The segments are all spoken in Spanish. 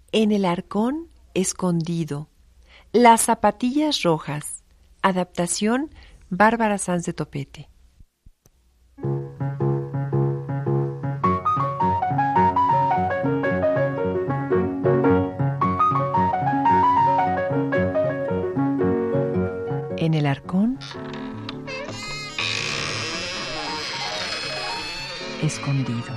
En el arcón escondido. Las zapatillas rojas. Adaptación Bárbara Sanz de Topete. En el arcón escondido.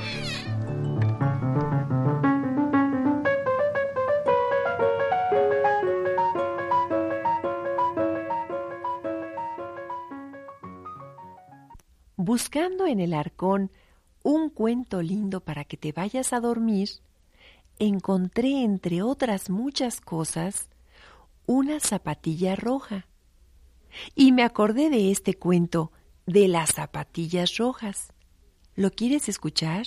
Buscando en el arcón un cuento lindo para que te vayas a dormir, encontré, entre otras muchas cosas, una zapatilla roja. Y me acordé de este cuento de las zapatillas rojas. ¿Lo quieres escuchar?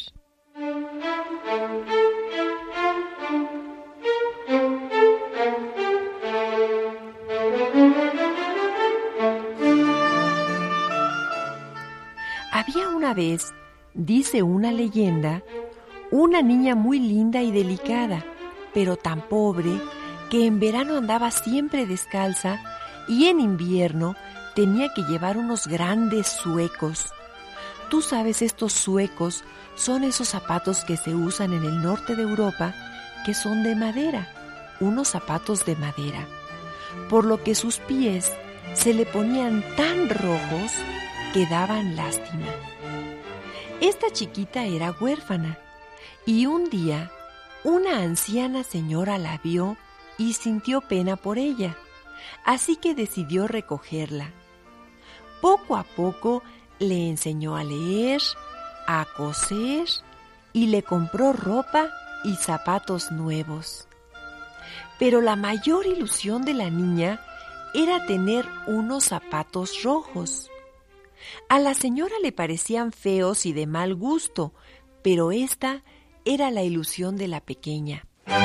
Había una vez, dice una leyenda, una niña muy linda y delicada, pero tan pobre que en verano andaba siempre descalza y en invierno tenía que llevar unos grandes zuecos. Tú sabes, estos zuecos son esos zapatos que se usan en el norte de Europa, que son de madera, unos zapatos de madera, por lo que sus pies se le ponían tan rojos que daban lástima. Esta chiquita era huérfana y un día una anciana señora la vio y sintió pena por ella, así que decidió recogerla. Poco a poco le enseñó a leer, a coser y le compró ropa y zapatos nuevos. Pero la mayor ilusión de la niña era tener unos zapatos rojos. A la señora le parecían feos y de mal gusto, pero esta era la ilusión de la pequeña.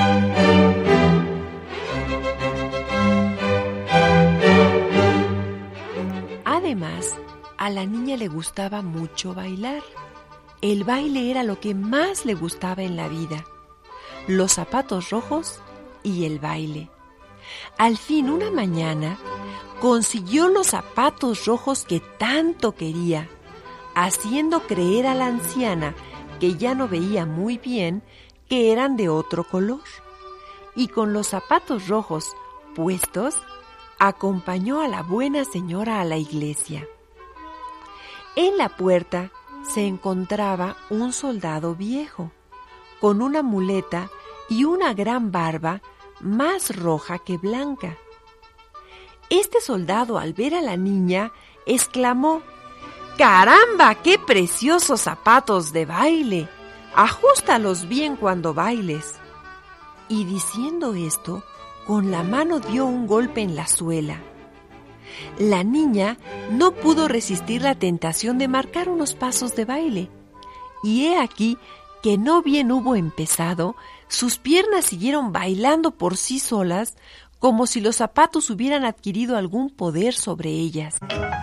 Además, a la niña le gustaba mucho bailar. El baile era lo que más le gustaba en la vida. Los zapatos rojos y el baile. Al fin, una mañana, consiguió los zapatos rojos que tanto quería, haciendo creer a la anciana, que ya no veía muy bien, que eran de otro color. Y con los zapatos rojos puestos, acompañó a la buena señora a la iglesia. En la puerta se encontraba un soldado viejo, con una muleta y una gran barba más roja que blanca. Este soldado, al ver a la niña, exclamó: ¡Caramba, qué preciosos zapatos de baile! ¡Ajústalos bien cuando bailes! Y diciendo esto, con la mano dio un golpe en la suela. La niña no pudo resistir la tentación de marcar unos pasos de baile, y he aquí que no bien hubo empezado, sus piernas siguieron bailando por sí solas, como si los zapatos hubieran adquirido algún poder sobre ellas.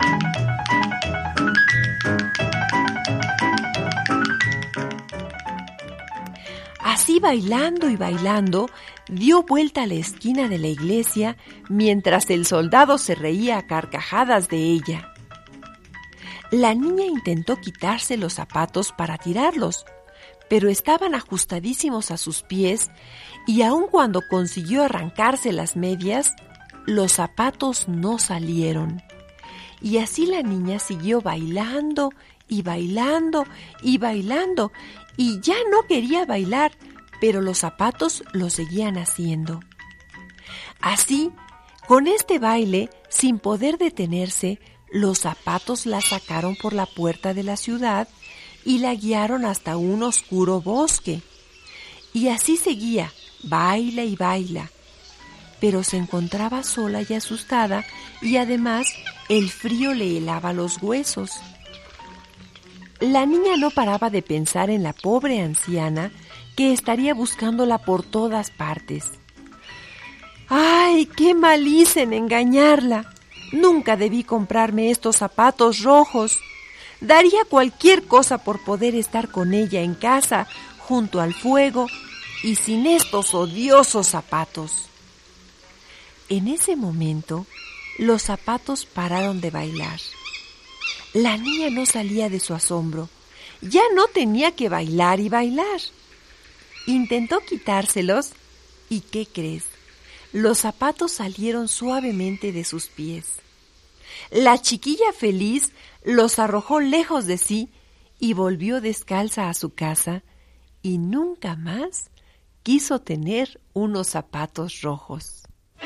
Así, bailando y bailando, dio vuelta a la esquina de la iglesia mientras el soldado se reía a carcajadas de ella. La niña intentó quitarse los zapatos para tirarlos, pero estaban ajustadísimos a sus pies y aun cuando consiguió arrancarse las medias, los zapatos no salieron. Y así la niña siguió bailando y bailando y bailando, y ya no quería bailar, pero los zapatos lo seguían haciendo. Así, con este baile, sin poder detenerse, los zapatos la sacaron por la puerta de la ciudad y la guiaron hasta un oscuro bosque. Y así seguía, baila y baila, pero se encontraba sola y asustada, y además el frío le helaba los huesos. La niña no paraba de pensar en la pobre anciana que estaría buscándola por todas partes. ¡Ay, qué mal hice en engañarla! Nunca debí comprarme estos zapatos rojos. Daría cualquier cosa por poder estar con ella en casa, junto al fuego, y sin estos odiosos zapatos. En ese momento, los zapatos pararon de bailar. La niña no salía de su asombro. Ya no tenía que bailar y bailar. Intentó quitárselos y ¿qué crees? Los zapatos salieron suavemente de sus pies. La chiquilla feliz los arrojó lejos de sí y volvió descalza a su casa y nunca más quiso tener unos zapatos rojos.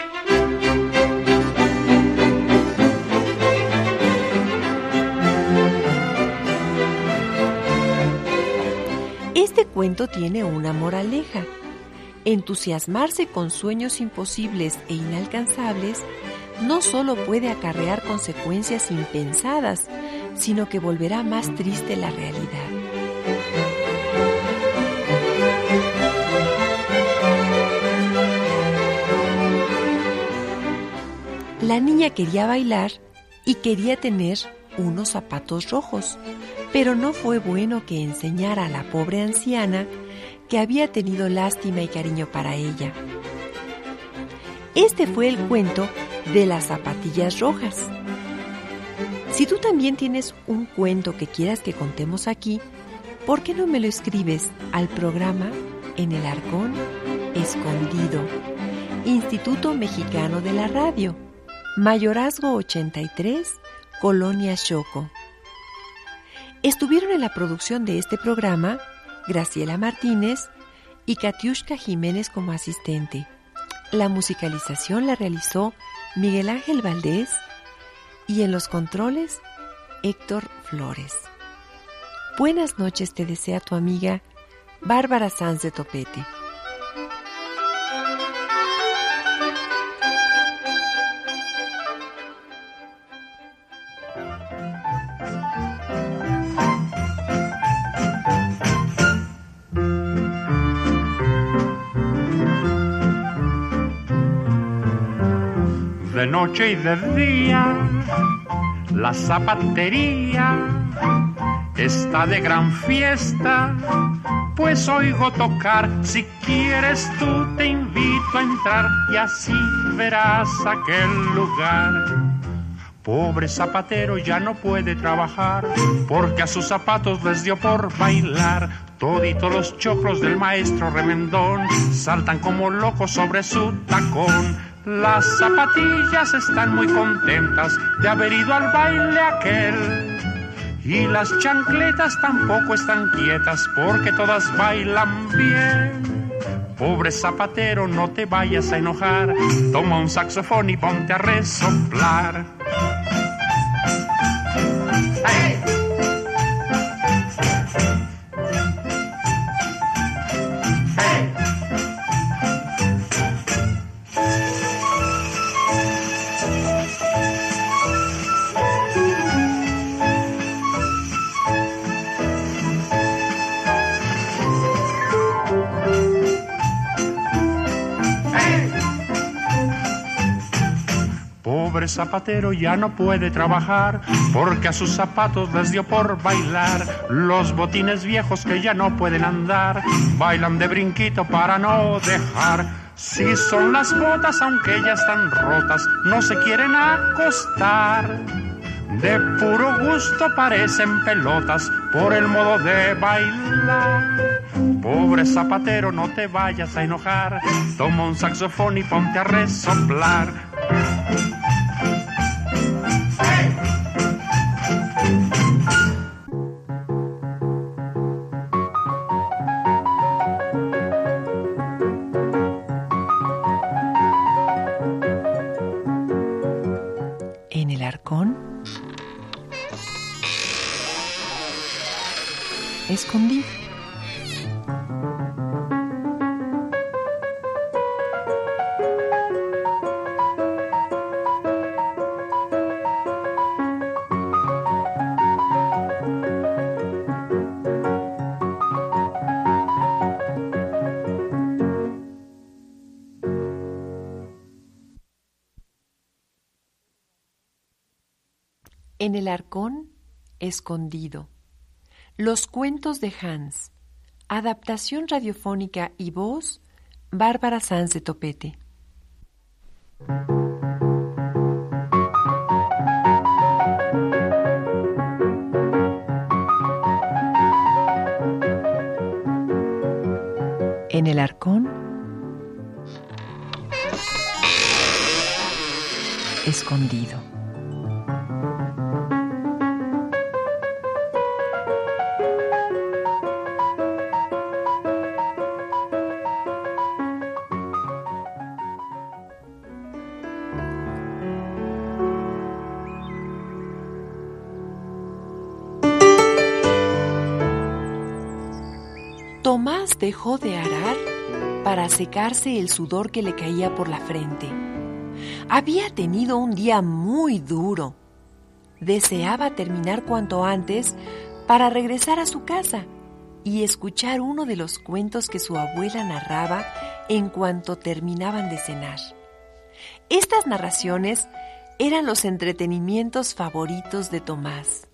Este cuento tiene una moraleja. Entusiasmarse con sueños imposibles e inalcanzables no solo puede acarrear consecuencias impensadas, sino que volverá más triste la realidad. La niña quería bailar y quería tener unos zapatos rojos, pero no fue bueno que enseñara a la pobre anciana que había tenido lástima y cariño para ella. Este fue el cuento de las zapatillas rojas. Si tú también tienes un cuento que quieras que contemos aquí, ¿por qué no me lo escribes al programa En el Arcón Escondido, Instituto Mexicano de la Radio, Mayorazgo 83, Colonia Xoco? Estuvieron en la producción de este programa Graciela Martínez y Katiushka Jiménez como asistente. La musicalización la realizó Miguel Ángel Valdés y en los controles Héctor Flores. Buenas noches te desea tu amiga Bárbara Sanz de Topete. De noche y de día, la zapatería está de gran fiesta, pues oigo tocar. Si quieres tú te invito a entrar y así verás aquel lugar. Pobre zapatero ya no puede trabajar, porque a sus zapatos les dio por bailar. Toditos los choclos del maestro remendón saltan como locos sobre su tacón. Las zapatillas están muy contentas de haber ido al baile aquel. Y las chancletas tampoco están quietas porque todas bailan bien. Pobre zapatero, no te vayas a enojar. Toma un saxofón y ponte a resoplar. ¡Hey! Pobre zapatero ya no puede trabajar porque a sus zapatos les dio por bailar. Los botines viejos que ya no pueden andar bailan de brinquito para no dejar. Si son las botas aunque ya están rotas no se quieren acostar. De puro gusto parecen pelotas por el modo de bailar. Pobre zapatero, no te vayas a enojar. Toma un saxofón y ponte a resoplar. En el Arcón Escondido. En el Arcón Escondido. Los cuentos de Hans, Adaptación radiofónica y voz, Bárbara Sanz de Topete. En el arcón, escondido. Tomás dejó de arar para secarse el sudor que le caía por la frente. Había tenido un día muy duro. Deseaba terminar cuanto antes para regresar a su casa y escuchar uno de los cuentos que su abuela narraba en cuanto terminaban de cenar. Estas narraciones eran los entretenimientos favoritos de Tomás.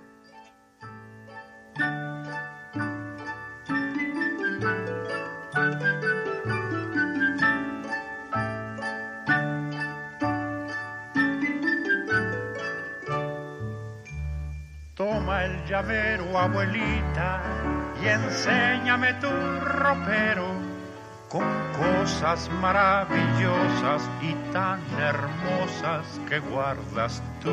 Toma el llavero, abuelita, y enséñame tu ropero con cosas maravillosas y tan hermosas que guardas tú.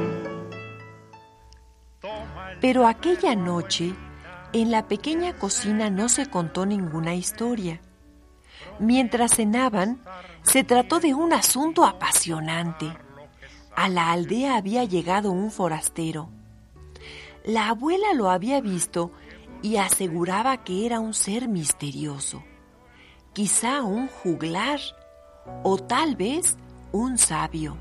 Pero aquella noche, en la pequeña cocina no se contó ninguna historia. Mientras cenaban, se trató de un asunto apasionante. A la aldea había llegado un forastero. La abuela lo había visto y aseguraba que era un ser misterioso, quizá un juglar o tal vez un sabio.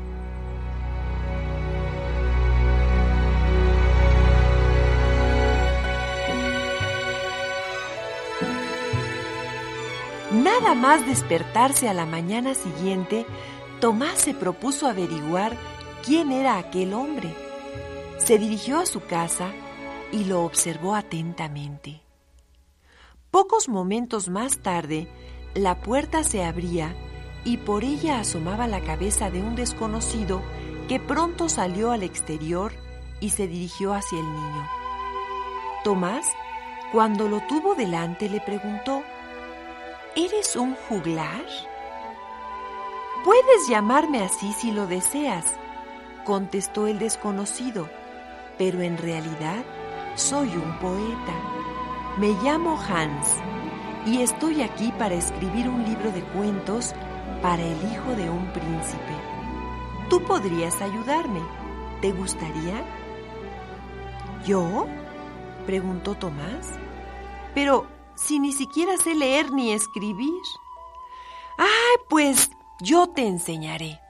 Nada más despertarse a la mañana siguiente, Tomás se propuso averiguar quién era aquel hombre. Se dirigió a su casa y lo observó atentamente. Pocos momentos más tarde, la puerta se abría y por ella asomaba la cabeza de un desconocido que pronto salió al exterior y se dirigió hacia el niño. Tomás, cuando lo tuvo delante, le preguntó: ¿Eres un juglar? Puedes llamarme así si lo deseas, contestó el desconocido, pero en realidad soy un poeta. Me llamo Hans y estoy aquí para escribir un libro de cuentos para el hijo de un príncipe. Tú podrías ayudarme. ¿Te gustaría? ¿Yo?, preguntó Tomás. Pero si ni siquiera sé leer ni escribir. Pues yo te enseñaré.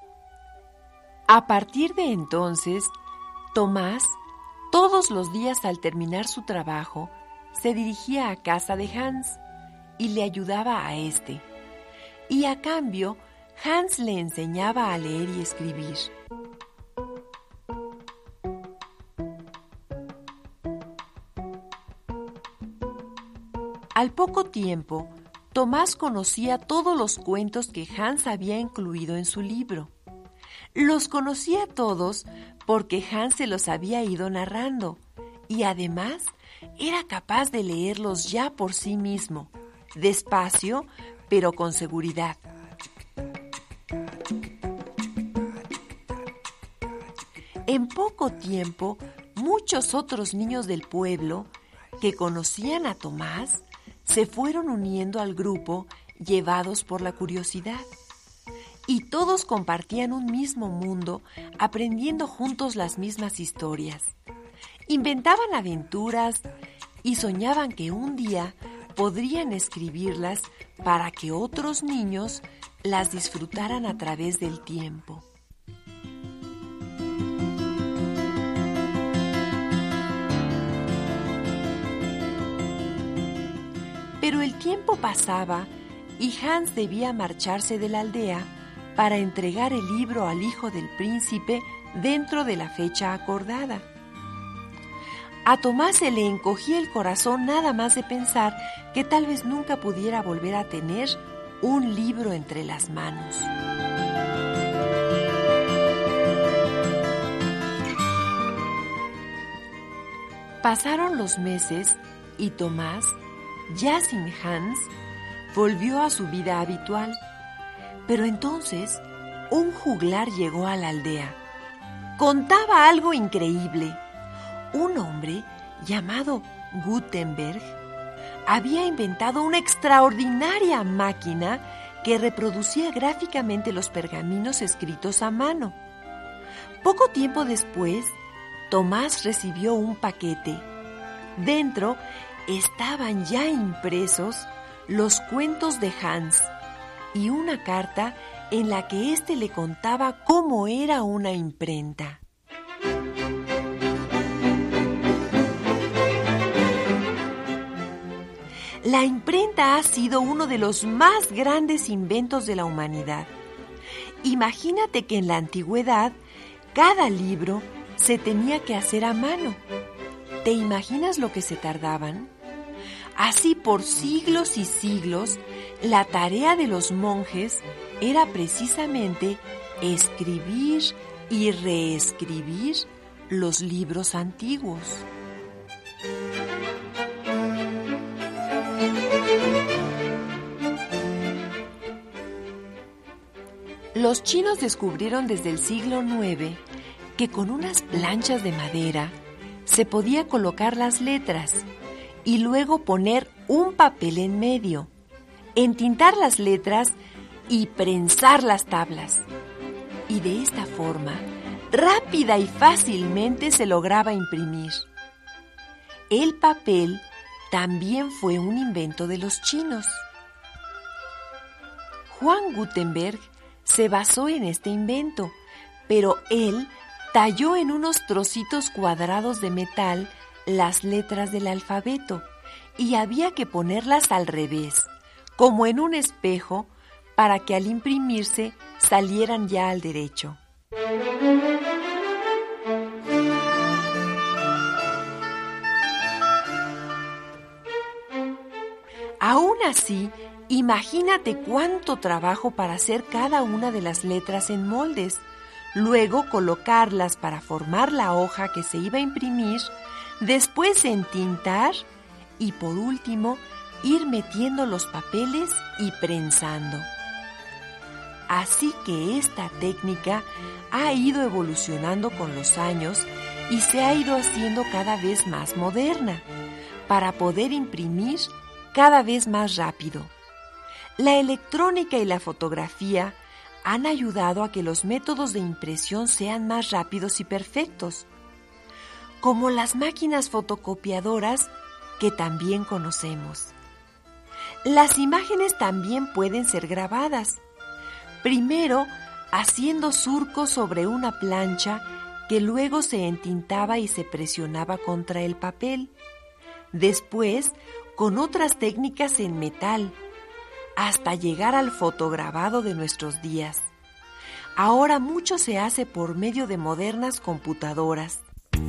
A partir de entonces, Tomás, todos los días al terminar su trabajo, se dirigía a casa de Hans y le ayudaba a éste. Y a cambio, Hans le enseñaba a leer y escribir. Al poco tiempo, Tomás conocía todos los cuentos que Hans había incluido en su libro. Los conocía todos porque Hans se los había ido narrando y además era capaz de leerlos ya por sí mismo, despacio, pero con seguridad. En poco tiempo, muchos otros niños del pueblo que conocían a Tomás se fueron uniendo al grupo, llevados por la curiosidad. Y todos compartían un mismo mundo, aprendiendo juntos las mismas historias. Inventaban aventuras y soñaban que un día podrían escribirlas para que otros niños las disfrutaran a través del tiempo. Pero el tiempo pasaba y Hans debía marcharse de la aldea para entregar el libro al hijo del príncipe dentro de la fecha acordada. A Tomás se le encogía el corazón nada más de pensar que tal vez nunca pudiera volver a tener un libro entre las manos. Pasaron los meses y Tomás, ya sin Hans, volvió a su vida habitual. Pero entonces un juglar llegó a la aldea. Contaba algo increíble. Un hombre llamado Gutenberg había inventado una extraordinaria máquina que reproducía gráficamente los pergaminos escritos a mano. Poco tiempo después, Tomás recibió un paquete. Dentro estaban ya impresos los cuentos de Hans y una carta en la que éste le contaba cómo era una imprenta. La imprenta ha sido uno de los más grandes inventos de la humanidad. Imagínate que en la antigüedad cada libro se tenía que hacer a mano. ¿Te imaginas lo que se tardaban? Así por siglos y siglos, la tarea de los monjes era precisamente escribir y reescribir los libros antiguos. Los chinos descubrieron desde el siglo IX que con unas planchas de madera se podía colocar las letras y luego poner un papel en medio, entintar las letras y prensar las tablas. Y de esta forma, rápida y fácilmente se lograba imprimir. El papel también fue un invento de los chinos. Juan Gutenberg se basó en este invento, pero él talló en unos trocitos cuadrados de metal las letras del alfabeto y había que ponerlas al revés, como en un espejo, para que al imprimirse salieran ya al derecho. Aún así, imagínate cuánto trabajo para hacer cada una de las letras en moldes, luego colocarlas para formar la hoja que se iba a imprimir, después entintar y por último ir metiendo los papeles y prensando. Así que esta técnica ha ido evolucionando con los años y se ha ido haciendo cada vez más moderna para poder imprimir cada vez más rápido. La electrónica y la fotografía han ayudado a que los métodos de impresión sean más rápidos y perfectos, como las máquinas fotocopiadoras que también conocemos. Las imágenes también pueden ser grabadas, primero haciendo surcos sobre una plancha que luego se entintaba y se presionaba contra el papel, después con otras técnicas en metal, hasta llegar al fotograbado de nuestros días. Ahora mucho se hace por medio de modernas computadoras.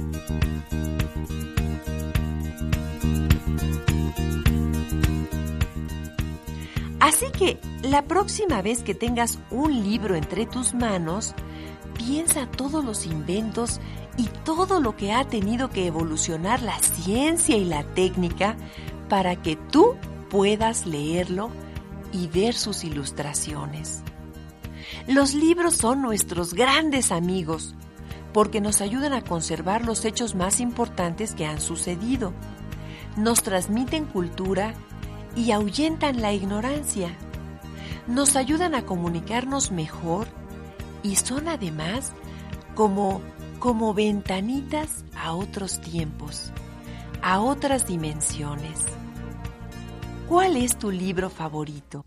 Así que la próxima vez que tengas un libro entre tus manos, piensa todos los inventos y todo lo que ha tenido que evolucionar la ciencia y la técnica para que tú puedas leerlo y ver sus ilustraciones. Los libros son nuestros grandes amigos porque nos ayudan a conservar los hechos más importantes que han sucedido, nos transmiten cultura y ahuyentan la ignorancia, nos ayudan a comunicarnos mejor y son además como ventanitas a otros tiempos, a otras dimensiones. ¿Cuál es tu libro favorito?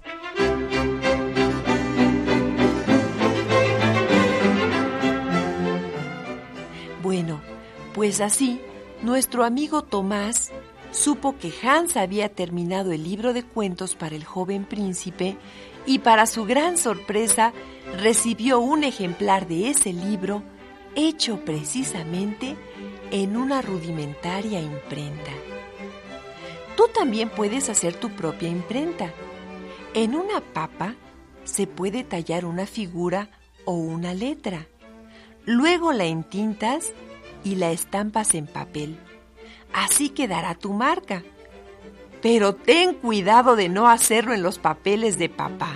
Bueno, pues así, nuestro amigo Tomás supo que Hans había terminado el libro de cuentos para el joven príncipe y para su gran sorpresa recibió un ejemplar de ese libro hecho precisamente en una rudimentaria imprenta. Tú también puedes hacer tu propia imprenta. En una papa se puede tallar una figura o una letra. Luego la entintas y la estampas en papel. Así quedará tu marca. Pero ten cuidado de no hacerlo en los papeles de papá.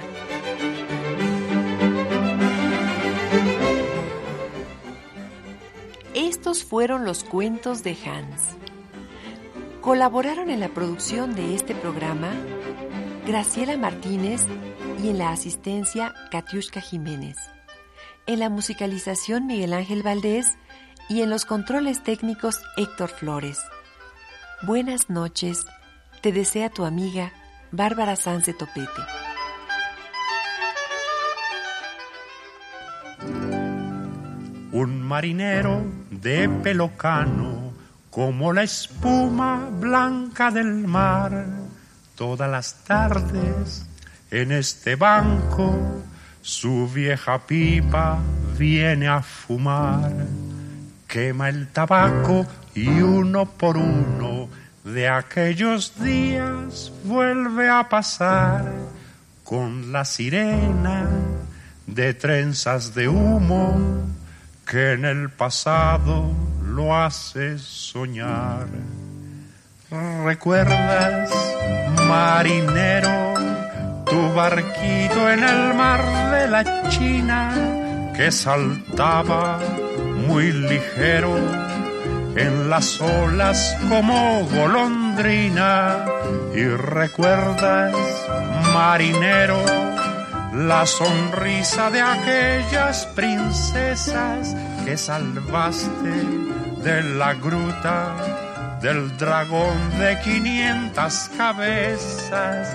Estos fueron los cuentos de Hans. Colaboraron en la producción de este programa Graciela Martínez y en la asistencia Katiuska Jiménez. En la musicalización Miguel Ángel Valdés y en los controles técnicos Héctor Flores. Buenas noches, te desea tu amiga Bárbara Sanz de Topete. Un marinero de pelo cano, como la espuma blanca del mar, todas las tardes en este banco su vieja pipa viene a fumar. Quema el tabaco y uno por uno de aquellos días vuelve a pasar con la sirena de trenzas de humo que en el pasado lo hace soñar. ¿Recuerdas, marinero, tu barquito en el mar de la China que saltaba muy ligero en las olas como golondrina? Y recuerdas, marinero, la sonrisa de aquellas princesas que salvaste de la gruta del dragón de 500 cabezas.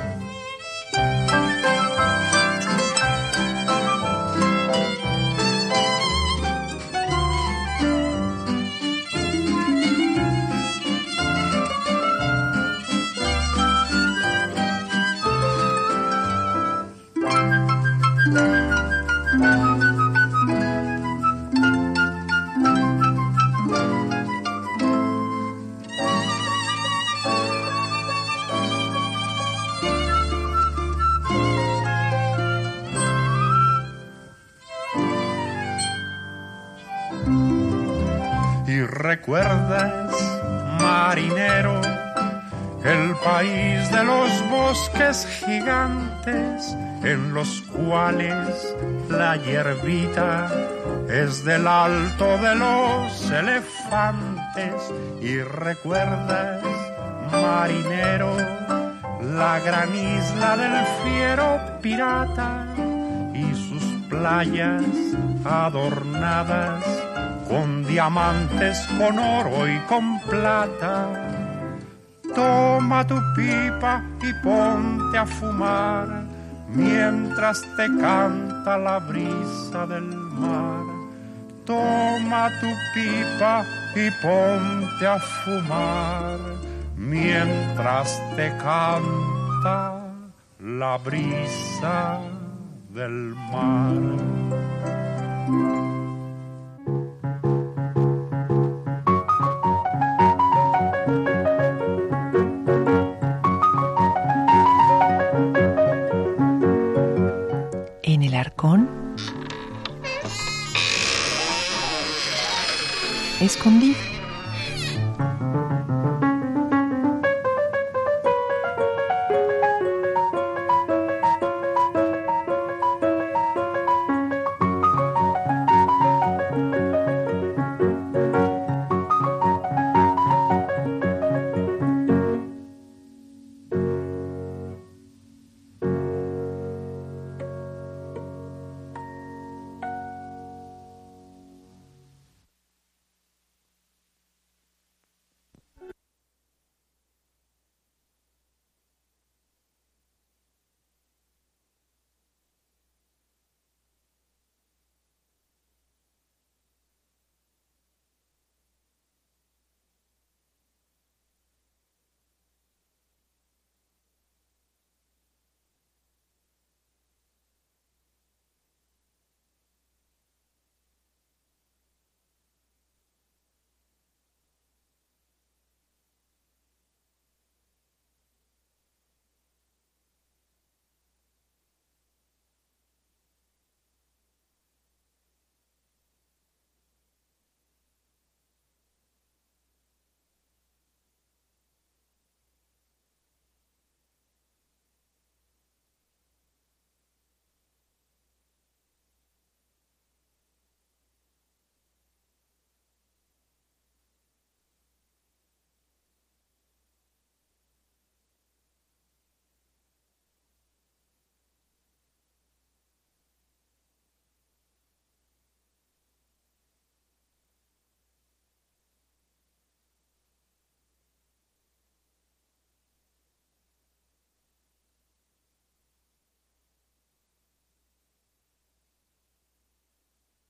¿Recuerdas, marinero, el país de los bosques gigantes en los cuales la hierbita es del alto de los elefantes? Y recuerdas, marinero, la gran isla del fiero pirata y sus playas adornadas con diamantes, con oro y con plata. Toma tu pipa y ponte a fumar mientras te canta la brisa del mar. Toma tu pipa y ponte a fumar mientras te canta la brisa del mar. En el arcón, escondido.